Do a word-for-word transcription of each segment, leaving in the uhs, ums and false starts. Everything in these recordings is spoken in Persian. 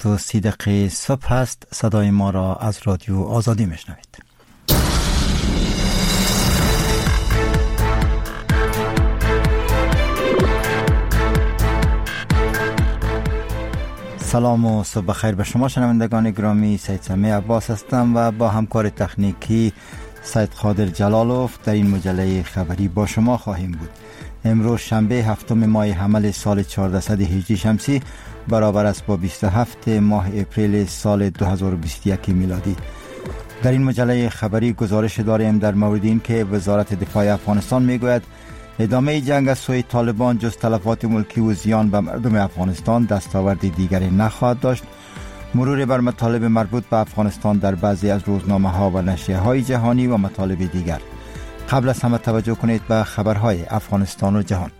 هفت و سی دقیقه صبح است. صدای ما را از رادیو آزادی میشنوید. سلام و صبح بخیر به شما شنوندگان گرامی. سید سمیع عباس هستم و با همکار تکنیکی سید قادر جلالوف در این مجله خبری با شما خواهیم بود. امروز شنبه هفتم ماه حمل سال چهاردهصد و هجده شمسی برابر است با بیست و هفت ماه اپریل سال دو هزار و بیست و یک میلادی. در این مجله خبری گزارش داریم در مورد این که وزارت دفاع افغانستان میگوید ادامه جنگ از سوی طالبان جز تلفات ملکی و زیان به مردم افغانستان دستاورد دیگری نخواهد داشت. مرور بر مطالب مربوط به افغانستان در بعضی از روزنامه ها و نشریه های جهانی و مطالب دیگر. قبل از همه توجه کنید به خبرهای افغانستان و جهان.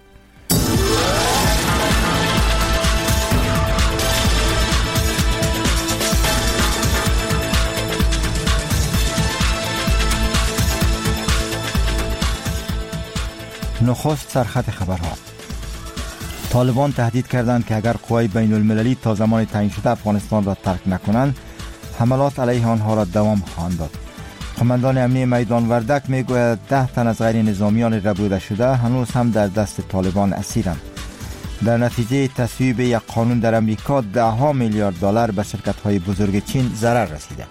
نخست سرخط خبرها. طالبان تهدید کردند که اگر قوای بین المللی تا زمان تعیین شده افغانستان را ترک نکنند حملات علیه آنها را دوام خواهند داد. قماندان امنی میدان وردک میگوید ده تن از غیر نظامیان ربوده شده هنوز هم در دست طالبان اسیرند. در نتیجه تصویب یک قانون در امریکا ده ها میلیارد دلار به شرکت های بزرگ چین ضرر رسیده.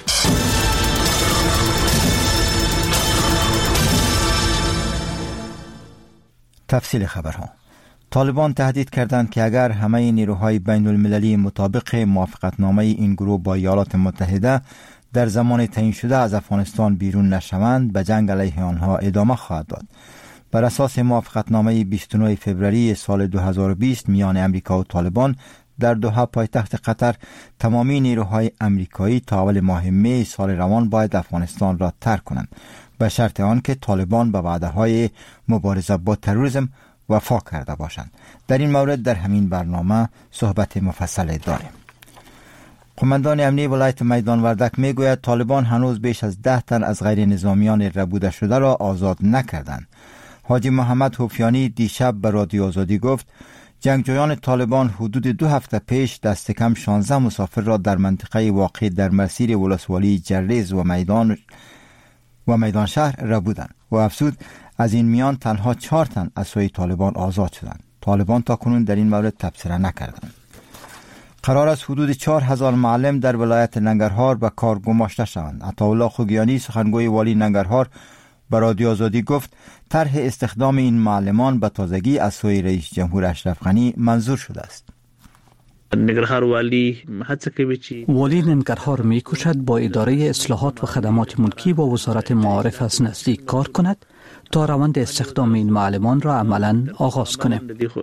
تفصیل خبرها. طالبان تهدید کردند که اگر همه نیروهای بین المللی مطابق موافقتنامه این گروه با ایالات متحده در زمان تعیین شده از افغانستان بیرون نشوند به جنگ علیه آنها ادامه خواهد داد. بر اساس موافقتنامه بیست و نه فوریه سال دو هزار و بیست میان امریکا و طالبان در دوحه پایتخت قطر تمامی نیروهای امریکایی تا اول ماه می سال روان باید افغانستان را ترک کنند به شرط آنکه طالبان به وعده‌های مبارزه با تروریسم وفا کرده باشند. در این مورد در همین برنامه صحبت مفصل داریم. قماندان امنی ولایت میدان وردک میگوید طالبان هنوز بیش از ده تن از غیر نظامیان ربوده شده را آزاد نکردند. حاجی محمد حفیانی دیشب به رادیو آزادی گفت جنگجویان طالبان حدود دو هفته پیش دست کم شانزده مسافر را در منطقه واقع در مسیر ولسوالی جریز و میدان و میدان شهر ربودند و افزود از این میان تنها چهار تن از سوی طالبان آزاد شدند. طالبان تا کنون در این مورد تبصره نکردند. قرار است حدود چهار هزار معلم در ولایت ننگرهار به کار گماشته شوند. عطاالله خوگیانی سخنگوی والی ننگرهار به رادیو آزادی گفت طرح استخدام این معلمان به تازگی از سوی رئیس جمهور اشرف غنی منظور شده است. ننگرهار والی والی ننگرهار می کوشد با اداره اصلاحات و خدمات ملکی و وزارت معارف از نزدیک کار کند تا روند استخدام این معلمان را عملاً آغاز کنه.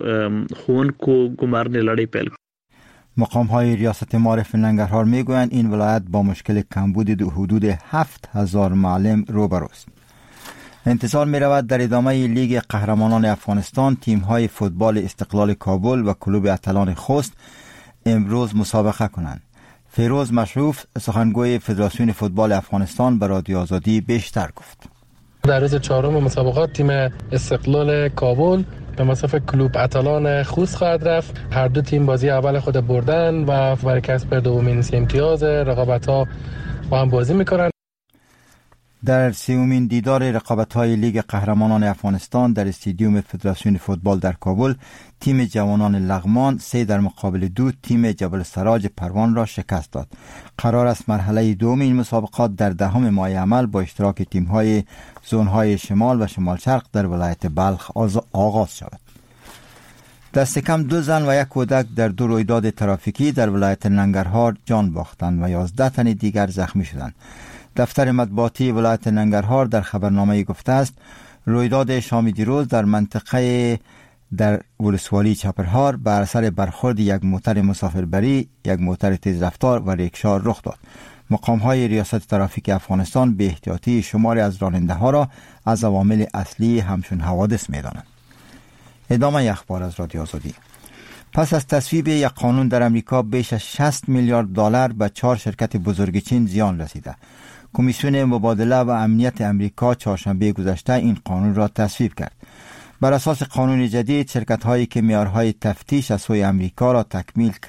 مقام های ریاست معارف ننگرهار می گویند این ولایت با مشکل کمبود دو حدود هفت هزار معلم روبروست. انتظار می رود در ادامه لیگ قهرمانان افغانستان تیم های فوتبال استقلال کابل و کلوب اتلان خوست امروز مسابقه کنند. فیروز مشروف سخنگوی فدراسیون فوتبال افغانستان به رادیو آزادی بیشتر گفت. در روز چهارم مسابقات تیم استقلال کابل به مصاف کلوب اتلان خوست خواهد رفت. هر دو تیم بازی اول خود بردن و برای کسب دومین امتیاز رقابت‌ها با هم بازی می‌کنند. در سومین دیدار رقابت‌های لیگ قهرمانان افغانستان در استادیوم فدراسیون فوتبال در کابل تیم جوانان لغمان سه در مقابل دو تیم جبل سراج پروان را شکست داد. قرار است مرحله دوم این مسابقات در دهم ماه عمل با اشتراک تیم‌های زون‌های شمال و شمال شرق در ولایت بلخ آغاز شود. دست کم دو زن و یک کودک در دو رویداد ترافیکی در ولایت ننگرهار جان باختند و یازده تن دیگر زخمی شدند. دفتر مطبوعاتی ولایت ننگرهار در خبرنامه گفته است رویداد شام دیروز در منطقه در ولسوالی چپرهار بر اثر برخورد یک موتر مسافربری، یک موتر تیز رفتار و ریکشا رخ داد. مقام های ریاست ترافیک افغانستان به احتیاطی شماری از راننده ها را از عوامل اصلی همچون حوادث می دانند. ادامه اخبار از رادیو آزادی. پس از تصویب یک قانون در امریکا بیش از شصت میلیارد دلار به چهار شرکت بزرگ چین زیان رسیده. کمیسیون مبادله و امنیت امریکا چهارشنبه گذشته این قانون را تصویب کرد. بر اساس قانون جدید شرکت هایی که معیارهای تفتیش از سوی امریکا را تکمیل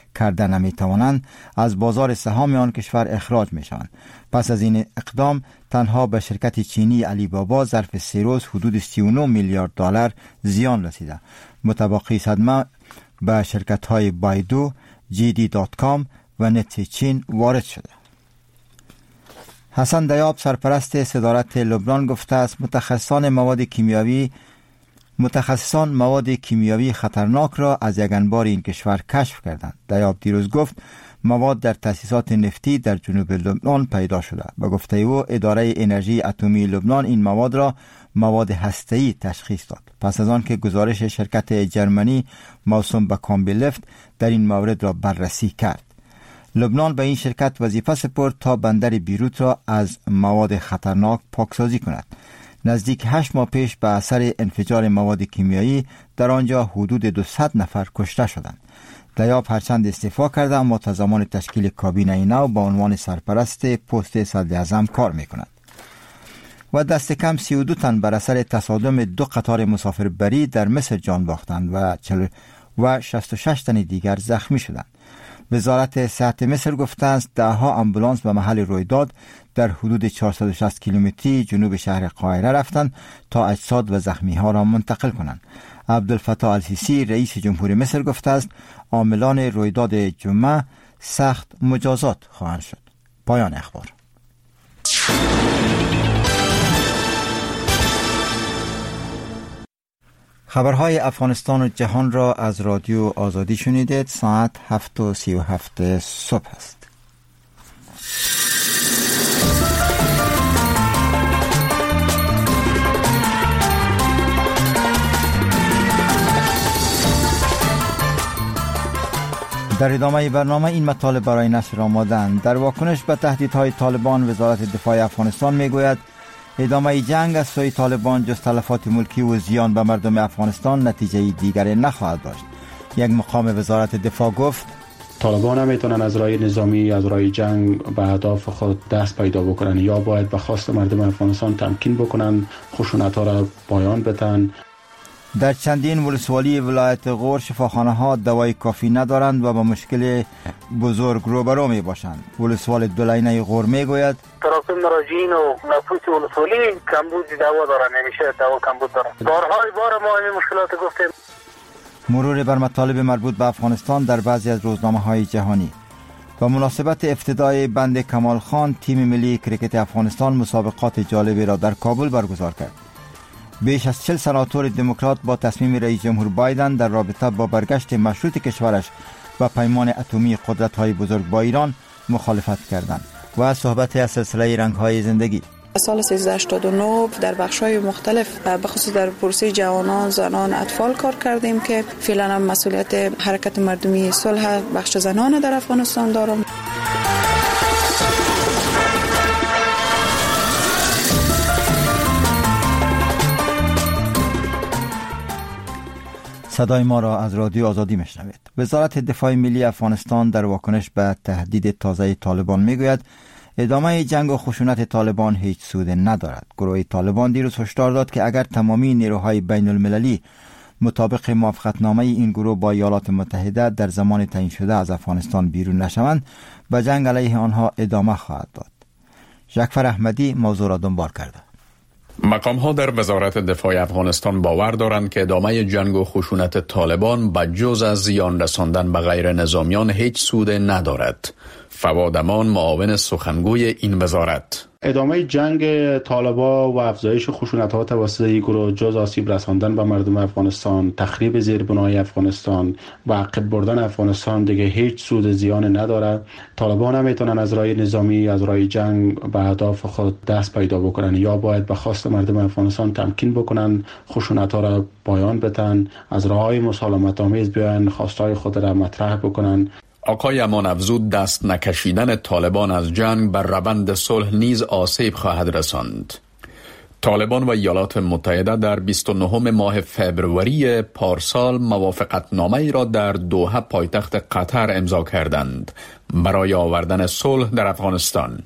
کرده نمی توانند از بازار سهام آن کشور اخراج می شوند. پس از این اقدام تنها به شرکت چینی علی بابا ظرف سه روز حدود سی و نه میلیارد دلار زیان رسیده. متبقی صدمه به شرکت های بایدو، جی دی دات کام و نت چین وارد شده. حسن دیاب سرپرست صدارت لبنان گفته است متخصصان مواد کیمیاوی متخصصان مواد کیمیاوی خطرناک را از یک انبار این کشور کشف کردند. دیاب دیروز گفت مواد در تأسیسات نفتی در جنوب لبنان پیدا شده. به گفته او اداره انرژی اتمی لبنان این مواد را مواد هسته‌ای تشخیص داد پس از آن که گزارش شرکت جرمنی موسوم به کامبیلفت در این مورد را بررسی کرد. لبنان به این شرکت وظیفه سپرد تا بندر بیروت را از مواد خطرناک پاکسازی کند. نزدیک هشت ماه پیش به اثر انفجار مواد کیمیایی در آنجا حدود دویست نفر کشته شدند. دیاب هرچند استعفا کرده اما تا زمان تشکیل کابینه نو با عنوان سرپرست پست صدر اعظم کار میکند. و دست کم سی و دو تن بر اثر تصادم دو قطار مسافربری در مصر جان باختند و چل و شصت و شش تن دیگر زخمی شدند. وزارت صحت مصر گفته است ده ها آمبولانس به محل رویداد در حدود چهارصد و شصت کیلومتری جنوب شهر قاهره رفتند تا اجساد و زخمی ها را منتقل کنند. عبدالفتاح السیسی رئیس جمهور مصر گفته است عاملان رویداد جمعه سخت مجازات خواهند شد. پایان اخبار. خبرهای افغانستان و جهان را از رادیو آزادی شنیدید. ساعت هفت و سی و هفت صبح است. در ادامه برنامه این مطالب برای نشر آماده‌اند. در واکنش به تهدیدهای طالبان وزارت دفاع افغانستان میگوید ادامه جنگ از سوی طالبان جز تلفات ملکی و زیان به مردم افغانستان نتیجه دیگری نخواهد داشت. یک مقام وزارت دفاع گفت طالبان نمیتونن از راه نظامی از راه جنگ به اهداف خود دست پیدا بکنن یا باید به خواست مردم افغانستان تمکین بکنن، خشونت‌ها را پایان بدن. در چندین ولسوالی ولایت غور شفاخانه ها دوای کافی ندارند و با مشکل بزرگ روبرو می باشند. ولسوال دولینه غور می گوید تراکم مراجعین و نفوس ولسوالی کمبود دوا دارن، نمیشه دوا کمبود دارن. بارهای بار ما این مشکلات گفتیم. مرور بر مطالب مربوط به افغانستان در بعضی از روزنامه های جهانی. با مناسبت افتتاح بند کمال خان تیم ملی کرکت افغانستان مسابقات جالبی را در کابل برگزار کرد. بیش از چهل سناتور دموکرات با تصمیم رئیس جمهور بایدن در رابطه با برگشت مشروط کشورش و پیمان اتمی قدرت‌های بزرگ با ایران مخالفت کردند. و صحبت از سلسله رنگ‌های زندگی. سال سیزده هشتاد و نه در بخش‌های مختلف به خصوص در پروسه جوانان، زنان، اطفال کار کردیم که فعلا هم مسئولیت حرکت مردمی صلح بخش زنان در افغانستان دارم. صدای ما را از رادیو آزادی میشنوید. وزارت دفاع ملی افغانستان در واکنش به تهدید تازه طالبان میگوید ادامه جنگ و خشونت طالبان هیچ سود ندارد. گروه طالبان دیروز هشدار داد که اگر تمامی نیروهای بین المللی مطابق موافقتنامه این گروه با ایالات متحده در زمان تعیین شده از افغانستان بیرون نشوند، به جنگ علیه آنها ادامه خواهد داد. جعفر احمدی موضوع را دنبال کرده. مقام ها در وزارت دفاع افغانستان باور دارند که ادامه جنگ و خشونت طالبان به جز از زیان رساندن به غیر نظامیان هیچ سود ندارد. فواد امان معاون سخنگوی این وزارت: ادامه جنگ طالبان و افزایش خشونت‌ها توسط این گروه جز آسیب رساندن به مردم افغانستان، تخریب زیربنای افغانستان و عقب بردن افغانستان دیگه هیچ سود زیان نداره. طالبان نمیتونن از راه نظامی از راه جنگ به اهداف خود دست پیدا بکنن یا باید به خواست مردم افغانستان تمکین بکنن، خشونت‌ها را پایان بدن، از راه‌های مسالمت آمیز بیان، خواستهای خود را مطرح بکنن. آقای امان افزود دست نکشیدن طالبان از جنگ بر روند صلح نیز آسیب خواهد رساند. طالبان و ایالات متحده در بیست و نهم ماه فوریه پارسال موافقتنامه ای را در دوحه پایتخت قطر امضا کردند برای آوردن صلح در افغانستان.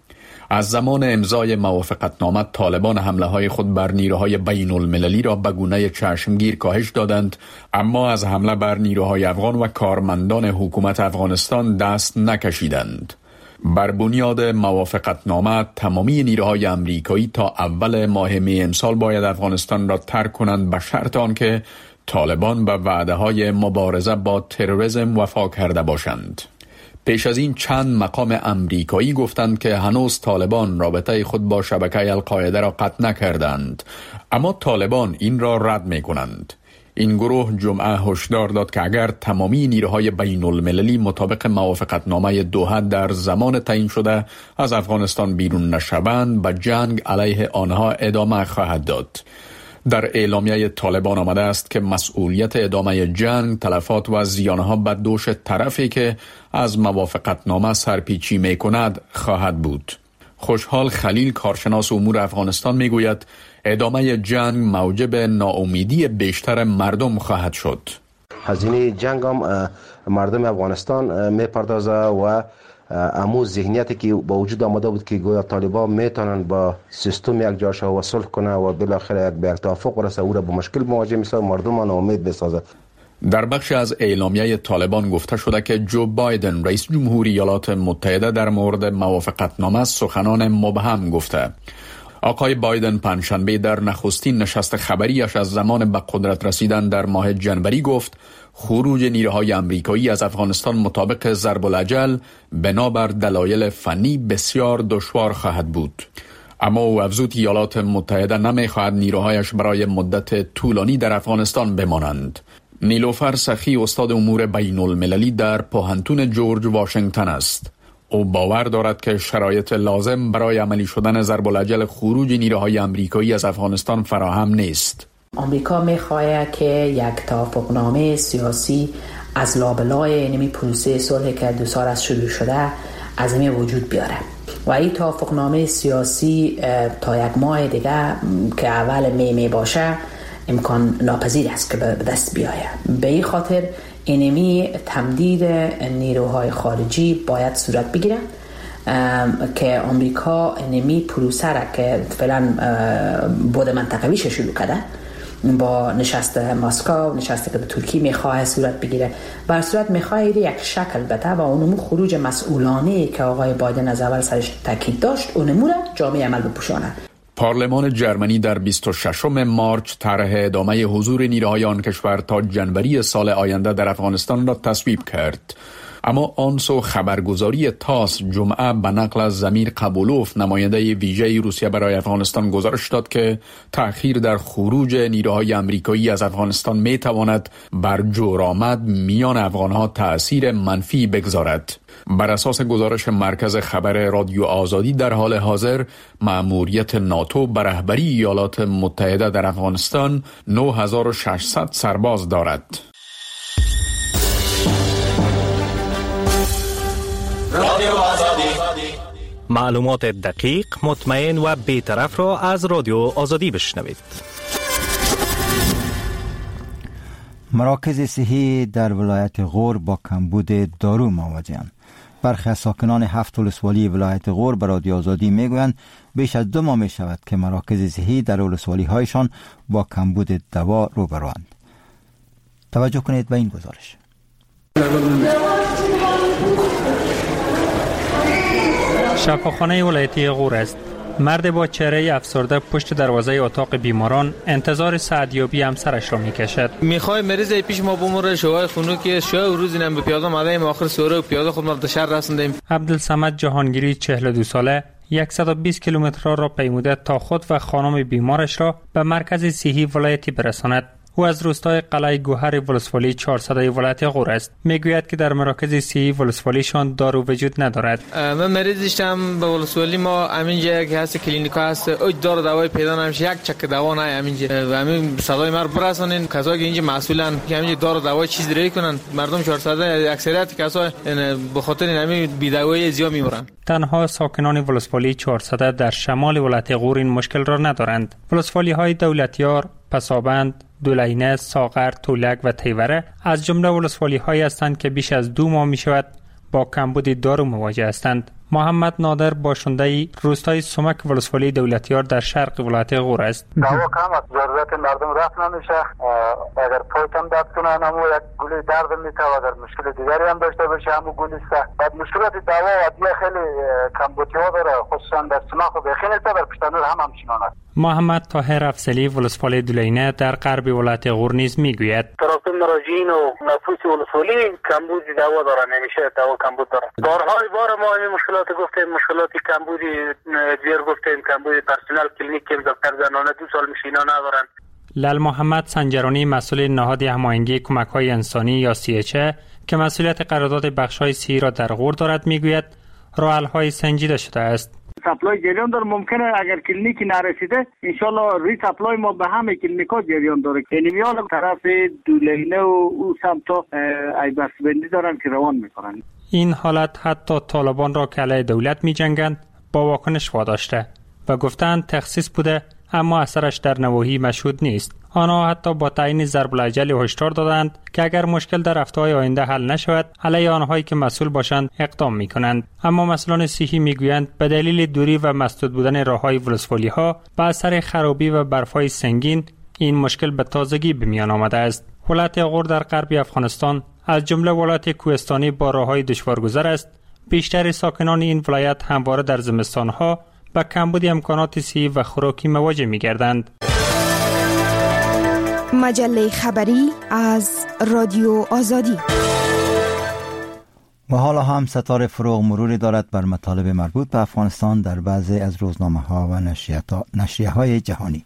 از زمان امضای موافقتنامه طالبان حمله های خود بر نیروهای بین المللی را به گونه چشمگیر کاهش دادند، اما از حمله بر نیروهای افغان و کارمندان حکومت افغانستان دست نکشیدند. بر بنیاد موافقتنامه تمامی نیروهای امریکایی تا اول ماه می امسال باید افغانستان را ترک کنند به شرط آنکه طالبان به وعده های مبارزه با تروریسم وفا کرده باشند. پیش از این چند مقام امریکایی گفتند که هنوز طالبان رابطه خود با شبکه القاعده را قطع نکردند، اما طالبان این را رد می کنند. این گروه جمعه هشدار داد که اگر تمامی نیروهای بین المللی مطابق موافقتنامه دوحه در زمان تعیین شده از افغانستان بیرون نشوند، به جنگ علیه آنها ادامه خواهد داد. در اعلامیه طالبان آمده است که مسئولیت ادامه جنگ، تلفات و زیانها به دوش طرفی که از موافقتنامه سرپیچی می کند خواهد بود. خوشحال خلیل، کارشناس امور افغانستان، می گوید ادامه جنگ موجب ناامیدی بیشتر مردم خواهد شد. هزینه جنگ هم مردم افغانستان می پردازه و امو ذهنیتی که با وجود آمده بود که گویا طالبان میتونن با سیستم یک جا شو و صلح کنه و بالاخره یک به توافق برسه، او را با مشکل مواجه میسازه، مردم ناامید بسازه. در بخش از اعلامیه طالبان گفته شده که جو بایدن رئیس جمهوری ایالات متحده در مورد موافقتنامه سخنان مبهم گفته. آقای بایدن پنجشنبه در نخستین نشست خبریش از زمان به قدرت رسیدن در ماه جنوری گفت خروج نیروهای امریکایی از افغانستان مطابق ضرب الاجل بنابر دلایل فنی بسیار دشوار خواهد بود. اما او افزود ایالات متحده نمیخواهد نیروهایش برای مدت طولانی در افغانستان بمانند. نیلوفر سخی، استاد امور بین المللی در پوهنتون جورج واشنگتن است. او باور دارد که شرایط لازم برای عملی شدن ضرب الاجل خروج نیروهای امریکایی از افغانستان فراهم نیست. آمریکا می‌خواهد که یک توافقنامه سیاسی از لابلای نمی پروسه صلح که دو سال از شروع شده از این وجود بیاره و این توافقنامه سیاسی تا یک ماه دیگه که اول می می باشه امکان ناپذیر است که به دست بیاید. به این خاطر اینمی تمدید نیروهای خارجی باید صورت بگیره که آمریکا اینمی پروسه را که فعلا بود منطقویش شروع کرده با نشست مسکو، نشستی که به ترکیه میخواه صورت بگیره، بر صورت میخواه یک شکل بده و اونمو خروج مسئولانه که آقای بایدن از اول سرش تاکید داشت اونمو را جامعه عمل بپوشانه. پارلمان جرمنی در بیست و ششم مارچ طرح ادامه حضور نیروهای آن کشور تا جنوری سال آینده در افغانستان را تصویب کرد. اما آن سو خبرگزاری تاس جمعه به نقل از زمیر قبولوف، نماینده ویژه روسیه برای افغانستان، گزارش داد که تأخیر در خروج نیروهای امریکایی از افغانستان می تواند بر جورآمد میان افغانها تأثیر منفی بگذارد. بر اساس گزارش مرکز خبر رادیو آزادی، در حال حاضر مأموریت ناتو به رهبری ایالات متحده در افغانستان نه هزار و ششصد سرباز دارد. رادیو آزادی، معلومات دقیق، مطمئن و بی‌طرف را از رادیو آزادی بشنوید. مراکز صحی در ولایت غور با کمبود دارو مواجه‌اند. برخی از ساکنان هفت ولسوالی ولایت غور به رادیو آزادی میگویند بیش از دو ماه می شود که مراکز صحی در ولسوالی هایشان با کمبود دوا روبروند. توجه کنید به این گزارش. شفاخانه ولایتی غور است. مرد با چهره افسرده پشت دروازه اتاق بیماران انتظار سعدیابی همسرش را میکشد. میخوای مریض پیش ما بمره، شوهای خنوکی شوهای روزی نم به پیاده مادهیم آخر سوره و پیاده خود ما به شهر رسوندیم. عبدالصمد جهانگیری چهل و دو ساله صد و بیست کیلومتر را پیموده تا خود و خانم بیمارش را به مرکز صحی ولایتی برساند. او از روستای قلعه گوهر ولسوالی چهارصد ولایت غور است. میگوید که در مراکز صحی ولسوالیشان دارو وجود ندارد. من مریضشم به ولسوالی ما همینجا که هست کلینیکا هست، اوج دارو دوای پیدا نمیشه، یک چک دوا نه همینجا و همین صدای ما برسونین کسایی که اینجا مسئولن که همینجا دارو دوای چیز ری کنن. مردم چهارصد اکثریت کسا به خاطر همین بی‌دوایی زیاد میمرن. تنها ساکنان ولسوالی چهارصد در شمال ولایت غور این مشکل را ندارند. ولسوالی های دولتیار، پسابند، دولینه، ساغر، تولک و تیوره از جمله ولسوالی هایی هستند که بیش از دو ماه می شود با کمبود دارو مواجه هستند. محمد نادر باشنده روستای سمک ولسوالی دولتیار در شرق ولایت غور است. دوا کم است، ضرورت مردم رفت نمیشه. اگر پایتم درد کنن همو یک گولی درد میته و اگر مشکل دیگری هم داشته باشه همو گولی است. بعد مشکلات دوا و ادویه خیلی کمبودی ها داره، خصوصا در سمک و بخین است، در پشتانور هم همچنان است. محمد طاهر افضلی ولسوالی دولینه در غرب ولایت غور نیز میگوید تراکم مراجعین و نفوس ولسوالی کمبود دوا دارن، نمیشه دوا کمبود داره. بارهای بار ما این مشکلات گفتیم، مشکلات کمبودی دیر گفتیم، کمبود پرسنل کلینیک که دکتر زنانه دو سال میشه اینا ندارن. لال محمد سنجرانی مسئول نهاد هماهنگی کمک‌های انسانی یا سی اچ که مسئولیت قرارداد بخش‌های سی را در غور دارد میگوید راه‌حل‌های سنجیده شده است. سپلای جریان داره، ممکنه اگر کلینیکی نرسیده انشالله ری سپلای ما به همه کلینیکا جریان داره. اینمیال طرف دولینه و او سمتا ای بسبندی دارن که روان میکنن. این حالت حتی طالبان را که علیه دولت می جنگند با واکنش واداشته و گفتند تخصیص بوده اما اثرش در نواحی مشهود نیست. آنها حتی با تعیین ضرب الاجل هشدار دادند که اگر مشکل در هفته‌های آینده حل نشود علیه آنهایی که مسئول باشند اقدام می‌کنند. اما مسئولان صحی می‌گویند به دلیل دوری و مسدود بودن راه‌های ولسوالی‌ها به اثر خرابی و برف‌های سنگین این مشکل به تازگی به میان آمده است. ولایت غور در غرب افغانستان از جمله ولایت کوهستانی با راه‌های دشوارگذر است. بیشتر ساکنان این ولایت همواره در زمستان‌ها با کمبود امکانات صحی و خوراکی مواجه می‌گردند. مجله خبری از رادیو آزادی. و حالا هم ستاره فروغ مروری دارد بر مطالب مربوط به افغانستان در بعضی از روزنامه‌ها و نشریه‌های جهانی.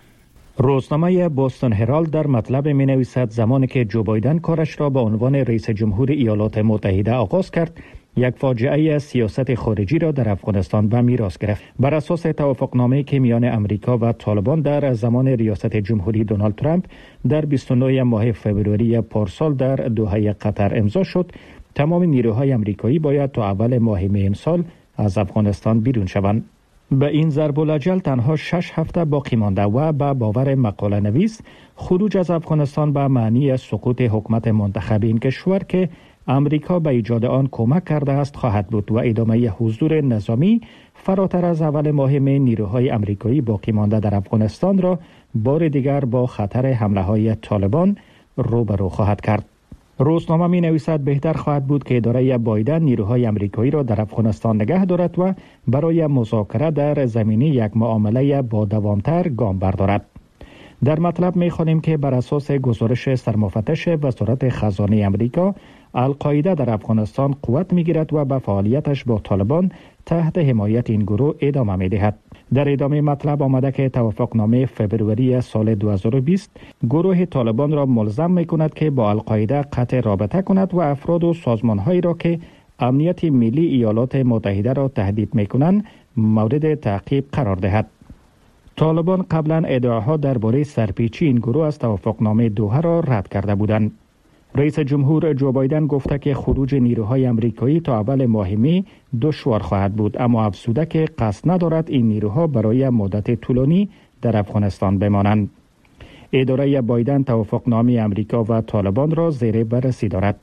روزنامه بوستون هرالد در مطلب می نویسد زمانی که جو بایدن کارش را به عنوان رئیس جمهور ایالات متحده آغاز کرد، یک فاجعه سیاست خارجی را در افغانستان به میراث گرفت. بر اساس توافقنامه‌ای که میان امریکا و طالبان در زمان ریاست جمهوری دونالد ترامپ در بیست و نه ماه فوریه پارسال در دوحه قطر امضا شد، تمام نیروهای امریکایی باید تا اول ماه می امسال از افغانستان بیرون شوند. به این ضرب الاجل تنها شش هفته باقی مانده و به باور مقاله نویس خروج از افغانستان به معنی سقوط حکومت منتخب این کشور که امریکا به ایجاد آن کمک کرده است خواهد بود و ادامه حضور نظامی فراتر از اول ماه می نیروهای امریکایی باقی مانده در افغانستان را بار دیگر با خطر حمله های طالبان روبرو خواهد کرد. روزنامه می نویسد بهتر خواهد بود که اداره بایدن نیروهای امریکایی را در افغانستان نگه دارد و برای مذاکره در زمینه یک معامله با دوامتر گام بردارد. در مطلب می خوانیم که بر اساس گزارش سرمفتش وزارت خزانه امریکا، القاعده در افغانستان قوت می گیرد و به فعالیتش با طالبان تحت حمایت این گروه ادامه می دهد. در ادامه مطلب آمده که توافقنامه فبروری سال دو هزار و بیست گروه طالبان را ملزم می کند که با القاعده قطع رابطه کند و افراد و سازمانهایی را که امنیت ملی ایالات متحده را تهدید می کنند مورد تعقیب قرار دهد. طالبان قبلا ادعاها درباره سرپیچی این گروه از توافقنامه دوحه را رد کرده بودند. رئیس جمهور جو بایدن گفته که خروج نیروهای امریکایی تا اول ماه می دشوار خواهد بود، اما افزوده که قصد ندارد این نیروها برای مدت طولانی در افغانستان بمانند. اداره بایدن توافقنامه امریکا و طالبان را زیر بررسی دارد.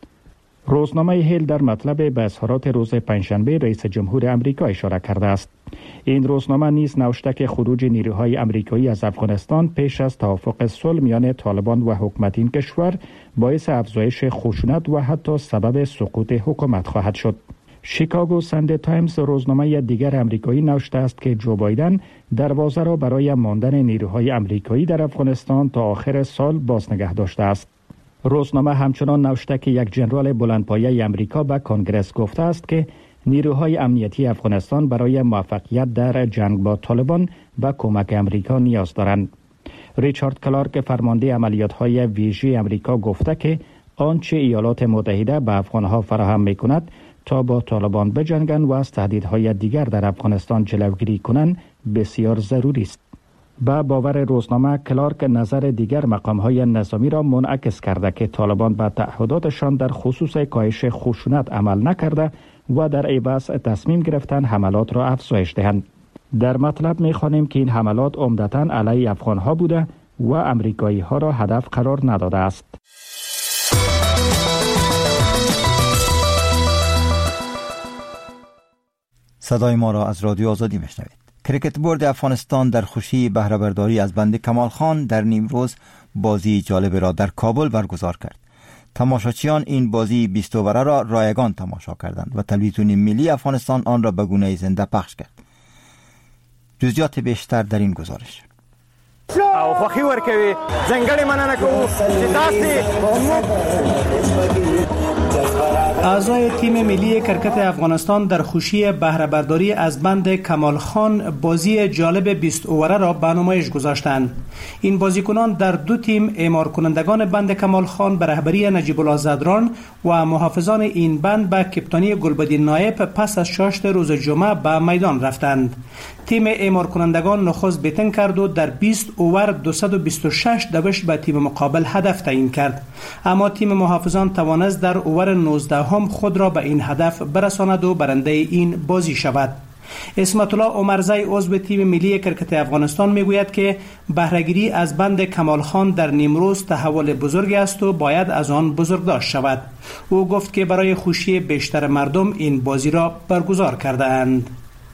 روزنامه هیل در مطلب به اظهارات روز پنجشنبه رئیس جمهور امریکا اشاره کرده است. این روزنامه نیز نوشته که خروج نیروهای امریکایی از افغانستان پیش از توافق صلح میان طالبان و حکومت این کشور باعث افزایش خشونت و حتی سبب سقوط حکومت خواهد شد. شیکاگو ساندی تایمز روزنامه دیگر امریکایی نوشته است که جو بایدن دروازه را برای ماندن نیروهای امریکایی در افغانستان تا آخر سال باز نگه داشته است. روزنامه همچنان نوشته که یک ژنرال بلندپایه امریکا به کنگره گفته است که نیروهای امنیتی افغانستان برای موفقیت در جنگ با طالبان به کمک امریکا نیاز دارند. ریچارد کلارک فرمانده عملیات‌های ویژه امریکا گفته که آنچه ایالات متحده به افغانها فراهم می‌کند تا با طالبان بجنگند و از تهدیدهای دیگر در افغانستان جلوگیری کنند بسیار ضروری است. با باور روزنامه کلارک نظر دیگر مقام‌های نظامی را منعکس کرده که طالبان به تعهداتشان در خصوص کاهش خشونت عمل نکرده و در عوض تصمیم گرفتن حملات را افزایش دهند. در مطلب می‌خوانیم که این حملات عمدتاً علیه افغان‌ها بوده و امریکایی‌ها را هدف قرار نداده است. صدای ما را از رادیو آزادی میشنوید. کریکت بورد افغانستان در خوشی بهره برداری از بند کمال خان در نیمروز بازی جالب را در کابل برگزار کرد. تماشاچیان این بازی بیست اووره را رایگان تماشا کردند و تلویزیون ملی افغانستان آن را به گونه زنده پخش کرد. جزئیات بیشتر در این گزارش. او خوخي ورکوي ځنګړې مننه کوو چې تاسو اعضای تیم ملی کرکت افغانستان در خوشی بهره برداری از بند کمال خان بازی جالب بیست اووره را به نمایش گذاشتند. این بازیکنان در دو تیم اعمار کنندگان بند کمال خان به رهبری نجیب الله زدران و محافظان این بند به کپتانی گلبدین نایب پس از شاشت روز جمعه به میدان رفتند. تیم اعمار کنندگان نخست بیتن کرد و در بیست اوور دویست و بیست و شش دوش به تیم مقابل هدف تعیین کرد، اما تیم محافظان توانست در اوور نوزده هم خود را به این هدف برساند و برنده این بازی شود. اسمت الله عمرزی عضو تیم ملی کرکت افغانستان میگوید که بهره‌گیری از بند کمال خان در نیمروز تحول بزرگی است و باید از آن بزرگداشت شود. او گفت که برای خوشی بیشتر مردم این بازی را برگزار کرده اند.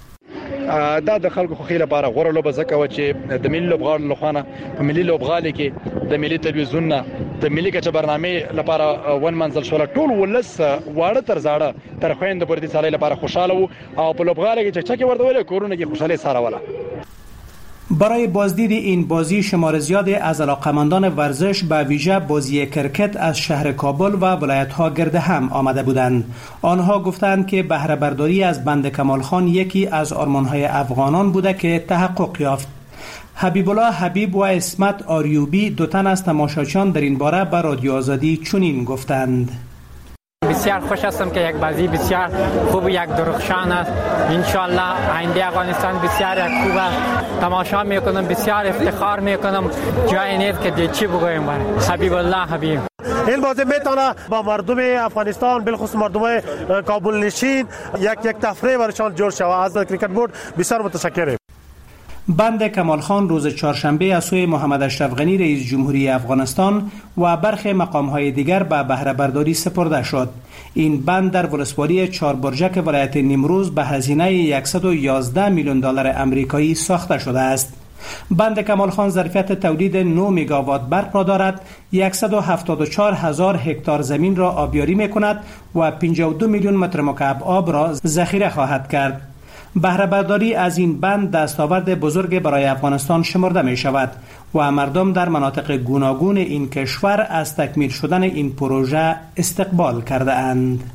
دا د خلکو خوخي لپاره غوړه لوبه زکه و چې د ملي لوبغاړو لخوانه په ملي لوبغالي کې د ملي تلویزیون نه د ملي کچه برنامه لپاره ون منزل شول ټول ولس واړه تر زاړه تر خويند پر دې سالي لپاره خوشاله وو او په لوبغالي کې چې چکه ورته ولې کورونه کې خوشاله سره ولا. برای بازدید این بازی شمار زیادی از علاقمندان ورزش به ویژه بازی کرکت از شهر کابل و ولایت‌ها گرد هم آمده بودند. آنها گفتند که بهره برداری از بند کمال خان یکی از آرمان‌های افغانان بوده که تحقق یافت. حبیب الله حبیب و اسمت آریوبی دو تن از تماشاچیان در این باره به رادیو آزادی چنین گفتند: بسیار خوش هستم که یک بازی بسیار خوب و یک درخشان است. انشالله آینده افغانستان بسیار خوب است. تماشا میکنم، بسیار افتخار میکنم. جای نیست که دیگه چی بگویم. حبیب الله حبیب. این بازی میتونه با مردم افغانستان بالخصوص مردم کابل نشین یک یک تفریح برایشان جور شود. از کریکت بورد بسیار متشکرم. بند کمال خان روز چهارشنبه از سوی محمد اشرف غنی رئیس جمهوری افغانستان و برخی مقام‌های دیگر به بهره برداری سپرده شد. این بند در ولسوالی چهار برجک ولایت نیمروز به هزینه صد و یازده میلیون دلار آمریکایی ساخته شده است. بند کمال خان ظرفیت تولید نه مگاوات برق را دارد، صد و هفتاد و چهار هزار هکتار زمین را آبیاری می‌کند و پنجاه و دو میلیون متر مکعب آب را ذخیره خواهد کرد. بهره برداری از این بند دستاورد بزرگ برای افغانستان شمرده می شود و مردم در مناطق گوناگون این کشور از تکمیل شدن این پروژه استقبال کرده اند.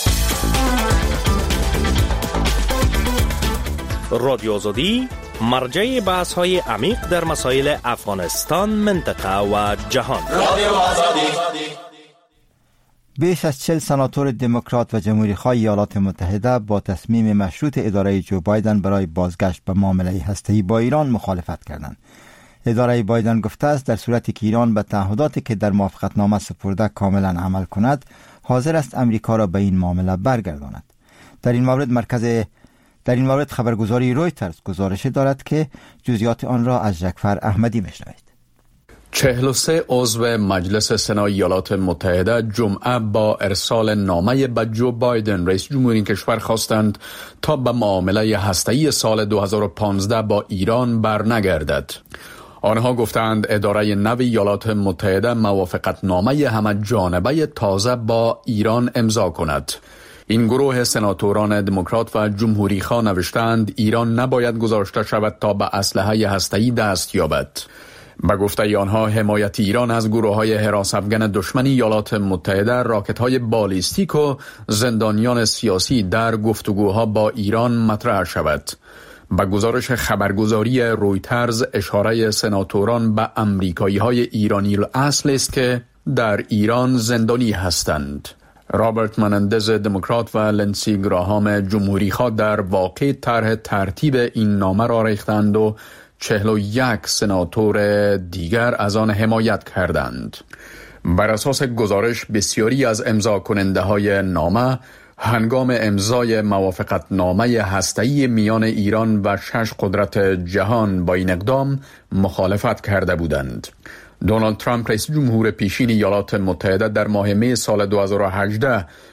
رادیو آزادی مرجع بحث های عمیق در مسائل افغانستان، منطقه و جهان. رادیو آزادی. بیش از چهل سناتور دموکرات و جمهوری‌خواه ایالات متحده با تصمیم مشروط اداره جو بایدن برای بازگشت به معامله هسته‌ای با ایران مخالفت کردند. اداره بایدن گفته است در صورتی که ایران به تعهداتی که در موافقتنامه سپرده کاملا عمل کند، حاضر است امریکا را به این معامله برگرداند. در این مورد مرکز در این مورد خبرگزاری رویترز گزارش دارد که جزئیات آن را از جعفر احمدی میشنوید. چهل و سه عضو مجلس سنا ایالات متحده جمعه با ارسال نامه به جو بایدن رئیس جمهوری این کشور خواستند تا به معامله هسته‌ای سال دو هزار و پانزده با ایران برنگردد. آنها گفتند اداره نو ایالات متحده موافقت نامه همه جانبه تازه با ایران امضا کند. این گروه سناتوران دموکرات و جمهوری خواه نوشتند ایران نباید گذاشته شود تا به اسلحه هسته‌ای دست یابد. به گفته آنها حمایت ایران از گروه‌های حراس افغان دشمن ایالات متحده، راکت‌های بالیستیک و زندانیان سیاسی در گفتگوها با ایران مطرح شود. به گزارش خبرگزاری رویترز اشاره سناتوران به امریکایی‌های ایرانی الاصل است که در ایران زندانی هستند. رابرت منندز دموکرات و لنسی گراهام جمهوری‌خواه در واقع طرح ترتیب این نامه را ریختند و چهل و یک سناتور دیگر از آن حمایت کردند. بر اساس گزارش بسیاری از امضا کننده های نامه هنگام امضای موافقت نامه هسته‌ای میان ایران و شش قدرت جهان با این اقدام مخالفت کرده بودند. دونالد ترامپ رئیس جمهور پیشین ایالات متحده در ماه می سال دو هزار و هجده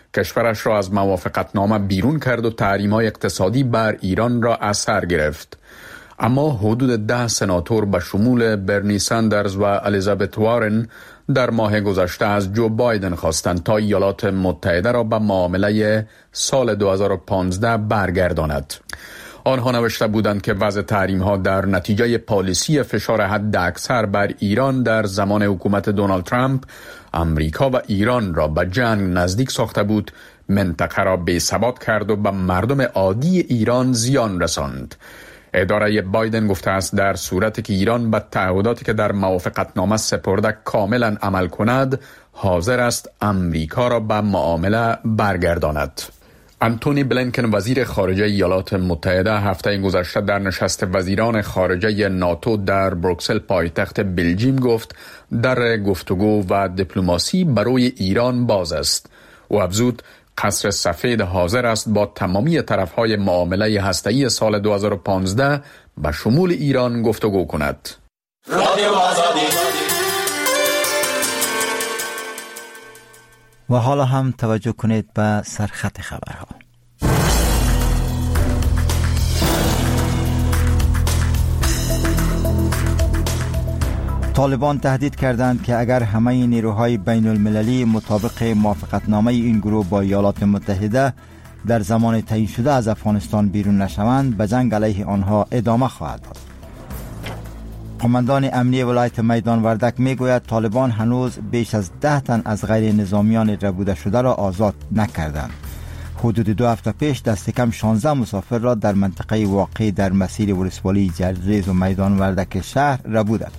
کشورش را از موافقتنامه بیرون کرد و تحریم‌های اقتصادی بر ایران را از سر گرفت. اما حدود ده سناتور به شمول برنی ساندرز و الیزابت وارن در ماه گذشته از جو بایدن خواستند تا ایالات متحده را به معامله سال دو هزار و پانزده برگرداند. آنها نوشته بودند که وضع تحریم ها در نتیجه پالیسی فشار حد اکثر بر ایران در زمان حکومت دونالد ترامپ امریکا و ایران را به جنگ نزدیک ساخته بود، منطقه را بی‌ثبات کرد و به مردم عادی ایران زیان رساند. اداره بایدن گفته است در صورتی که ایران به تعهداتی که در موافقتنامه سپرده کاملا عمل کند، حاضر است امریکا را به معامله برگرداند. انتونی بلینکن وزیر خارجه ایالات متحده هفته گذشته در نشست وزیران خارجه ناتو در بروکسل پایتخت بلژیم گفت در گفتگو و دیپلماسی برای ایران باز است. او افزود قصر سفید حاضر است با تمامی طرفهای معامله هسته‌ای سال دو هزار و پانزده به شمول ایران گفتگو کند. رادیو آزادی. و حالا هم توجه کنید به سرخط خبرها. طالبان تهدید کردند که اگر همه نیروهای بین المللی مطابق موافقتنامه این گروه با ایالات متحده در زمان تعیین شده از افغانستان بیرون نشوند، به جنگ علیه آنها ادامه خواهد داد. قماندان امنی ولایت میدان وردک میگوید طالبان هنوز بیش از ده تن از غیر نظامیان ربوده شده را آزاد نکردند. حدود دو هفته پیش دست کم شانزده مسافر را در منطقه واقع در مسیر ولسوالی جرجیز و میدان وردک شهر ربودند.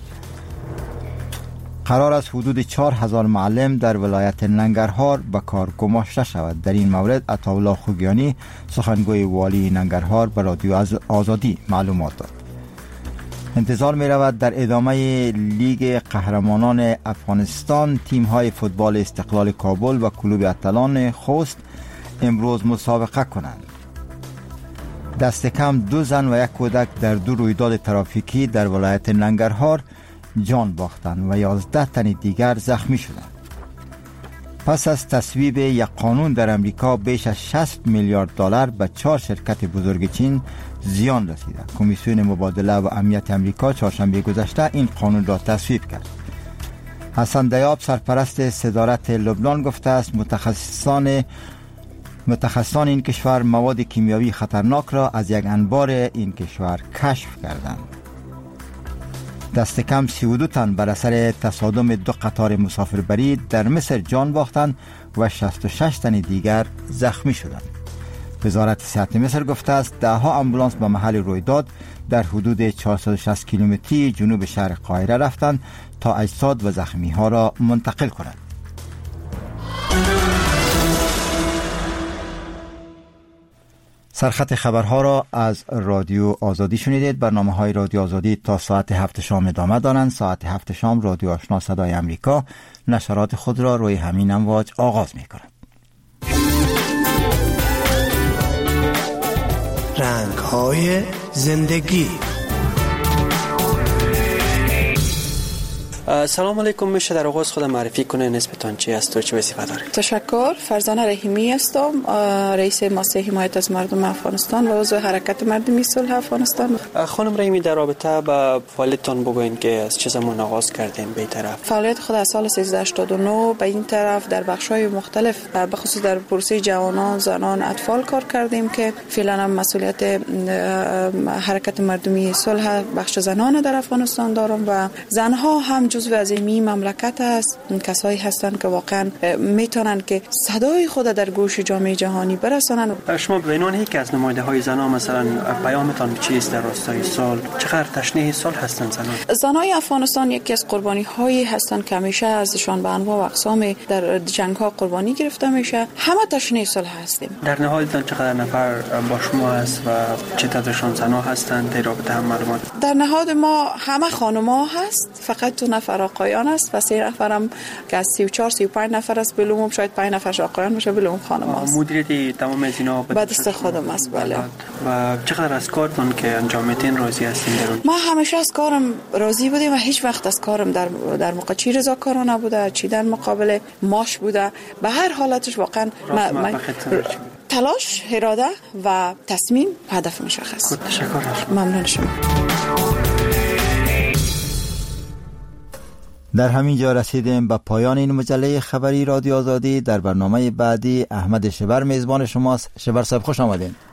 قرار است حدود چهار هزار معلم در ولایت ننگرهار به کار گماشته شود. در این مورد عطاالله خوگیانی سخنگوی والی ننگرهار به رادیو آزادی معلومات داد. انتظار می رود در ادامه لیگ قهرمانان افغانستان تیم های فوتبال استقلال کابل و کلوب اتلان خوست امروز مسابقه کنند. دست کم دو زن و یک کودک در دو رویداد ترافیکی در ولایت ننگرهار جان باختند و یازده تن دیگر زخمی شدند. پس از تصویب یک قانون در امریکا بیش از شصت میلیارد دلار به چهار شرکت بزرگ چین زیان رسیده. کمیسیون مبادله و امنیت امریکا چهارشنبه گذشته این قانون را تصویب کرد. حسن دیاب سرپرست صدارت لبنان گفته است متخصصان متخصصان این کشور مواد کیمیاوی خطرناک را از یک انبار این کشور کشف کردند. دست کم سی و دو تن بر اثر تصادم دو قطار مسافربری در مصر جان باختند و شصت و شش تن دیگر زخمی شدند. وزارت صحت مصر گفته است ده ها آمبولانس به محل رویداد در حدود چهارصد و شصت کیلومتری جنوب شهر قاهره رفتند تا اجساد و زخمی ها را منتقل کنند. سرخط خبرها را از رادیو آزادی شنیدید. برنامه های رادیو آزادی تا ساعت هفت شام ادامه دارند. ساعت هفت شام رادیو آشنا صدای امریکا نشرات خود را روی همین امواج آغاز می کند. رنگ های زندگی. سلام علیکم. میشه در آغاز خود معرفی کنه نسبتان چی است و چه وظیفه داره؟ تشکر. فرزانه رحیمی هستم، رئیس مؤسسه حمایت از مردم افغانستان و عضو حرکت مردمی صلح افغانستان. خانم رحیمی در رابطه با فعالیتتان بگوین که از چه زمان آغاز کردین به این طرف؟ فعالیت خود از سال سیزده هشتاد و نه به این طرف در بخش‌های مختلف به خصوص در پروسه جوانان، زنان، اطفال کار کردیم که فعلا هم مسئولیت حرکت مردمی صلح بخش زنان در افغانستان دارم و زنها هم جزو از این مملکت است. کسایی هستند که واقعا میتونن که صدای خود در گوش جامعه جهانی برسانن. شما به عنوان یک از نماینده های زنان مثلا پیامتان چیست در راستای صلح؟ چقدر تشنه صلح هستند زنان؟ زنای افغانستان یکی از قربانی هایی هستند که همیشه ازشان به انواع و اقسام در جنگ ها قربانی گرفته میشه. همه تشنه صلح هستیم. در نهایتان چقدر نفر با شما هست و چه تعدادشان زنها هستند؟ در رابطه هم معلومات. در نهاد ما همه خانم‌ها هست، فقط دو نفر نفر آقایان است و سه نفرم که از سی و چهار سی و پنج نفر است بالعموم شاید پنج نفرش آقایان باشه بالعموم خانم است. مدیریت تمام از اینا به دست خودم است. بله. و چقدر از کارتون که انجام میدین راضی هستین درون؟ ما همیشه از کارم راضی بودیم و هیچ وقت از کارم در در موقع چی رضاکارانه نبوده، چی در مقابل ماش بوده. به هر حالتش واقعا تلاش، اراده و تصمیم هدف مشخص. تشکر. ممنون شما. در همین جا رسیدیم به پایان این مجله خبری رادیو آزادی. در برنامه بعدی احمد شبر میزبان شماست. شبر صاحب خوش آمدین.